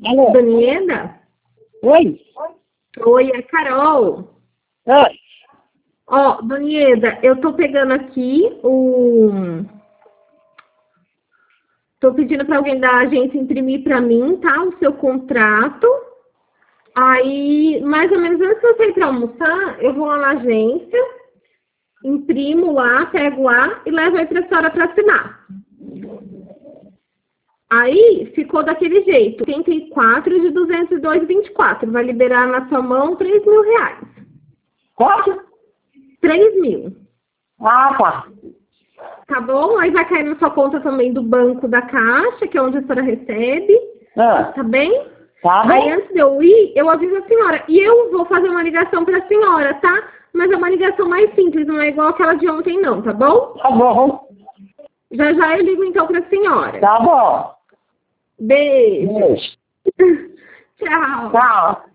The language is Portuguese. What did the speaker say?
Alô? Daniela? Oi? Oi, é Carol. Oi? Ó, Daniela, eu tô pegando aqui o... Tô pedindo para alguém da agência imprimir para mim, tá? O seu contrato. Aí, mais ou menos antes de você ir para almoçar, eu vou lá na agência, imprimo lá, pego lá e levo a impressora para assinar. Aí, ficou daquele jeito. 84 de 202,24. Vai liberar na sua mão R$ 3.000. Quanto? 3.000. Ah, tá. Tá bom? Aí vai cair na sua conta também do banco da Caixa, que é onde a senhora recebe. Ah, Tá bem? tá Aí bom? antes de eu ir, eu aviso a senhora. E eu vou fazer uma ligação pra senhora, tá? Mas é uma ligação mais simples, não é igual aquela de ontem não, tá bom? Tá bom. Já já eu ligo então pra senhora. Tá bom. Beijo. Beijo. Tchau. Tchau.